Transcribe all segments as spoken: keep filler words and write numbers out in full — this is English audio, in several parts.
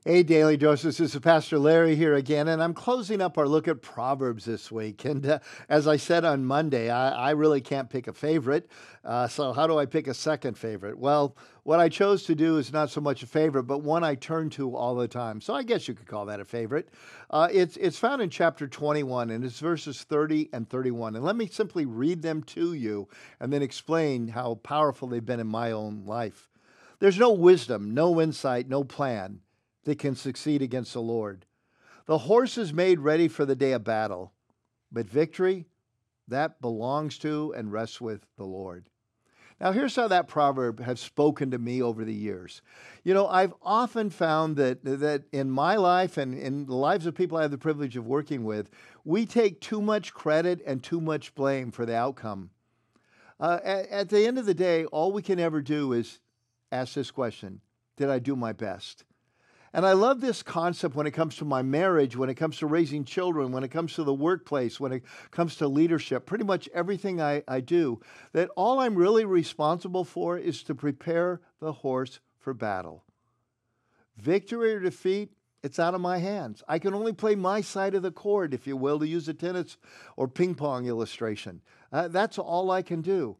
Hey, Daily Doses. This is Pastor Larry here again, and I'm closing up our look at Proverbs this week. And uh, as I said on Monday, I, I really can't pick a favorite. Uh, so, how do I pick a second favorite? Well, what I chose to do is not so much a favorite, but one I turn to all the time. So, I guess you could call that a favorite. Uh, it's, it's found in chapter twenty-one, and it's verses thirty and thirty-one. And let me simply read them to you and then explain how powerful they've been in my own life. There's no wisdom, no insight, no plan that can succeed against the Lord. The horse is made ready for the day of battle, but victory, that belongs to and rests with the Lord. Now, here's how that proverb has spoken to me over the years. You know, I've often found that, that in my life and in the lives of people I have the privilege of working with, we take too much credit and too much blame for the outcome. Uh, at, at the end of the day, all we can ever do is ask this question: did I do my best? And I love this concept when it comes to my marriage, when it comes to raising children, when it comes to the workplace, when it comes to leadership, pretty much everything I, I do, that all I'm really responsible for is to prepare the horse for battle. Victory or defeat, it's out of my hands. I can only play my side of the court, if you will, to use a tennis or ping pong illustration. Uh, that's all I can do.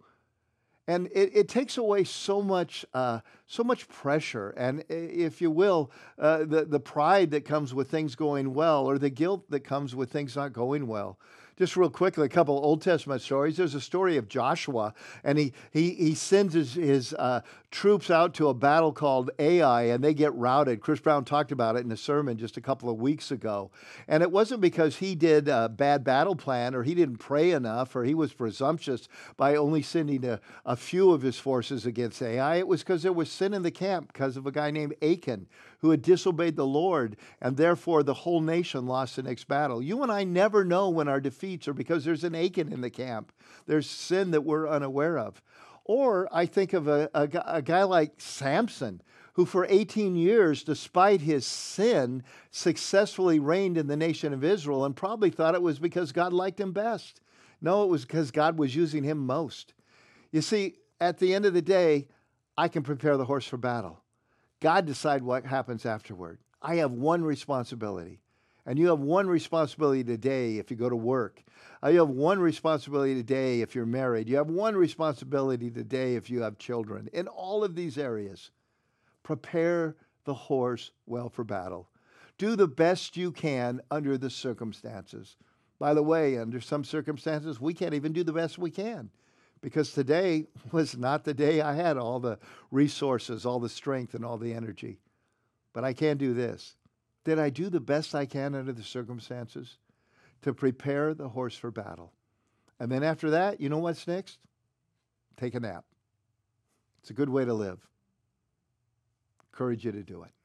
And it, it takes away so much, uh, so much pressure, and if you will, uh, the the pride that comes with things going well, or the guilt that comes with things not going well. Just real quickly, a couple Old Testament stories. There's a story of Joshua, and he he he sends his his uh, troops out to a battle called Ai, and they get routed. Chris Brown talked about it in a sermon just a couple of weeks ago, and it wasn't because he did a bad battle plan, or he didn't pray enough, or he was presumptuous by only sending a, a few of his forces against Ai. It was because there was sin in the camp because of a guy named Achan who had disobeyed the Lord, and therefore the whole nation lost the next battle. You and I never know when our defeats are because there's an Achan in the camp. There's sin that we're unaware of. Or I think of a, a, a guy like Samson, who for eighteen years, despite his sin, successfully reigned in the nation of Israel and probably thought it was because God liked him best. No, it was because God was using him most. You see, at the end of the day, I can prepare the horse for battle. God decide what happens afterward. I have one responsibility. And you have one responsibility today if you go to work. Uh, you have one responsibility today if you're married. You have one responsibility today if you have children. In all of these areas, prepare the horse well for battle. Do the best you can under the circumstances. By the way, under some circumstances, we can't even do the best we can, because today was not the day I had all the resources, all the strength, and all the energy. But I can do this. Did I do the best I can under the circumstances to prepare the horse for battle? And then after that, you know what's next? Take a nap. It's a good way to live. Encourage you to do it.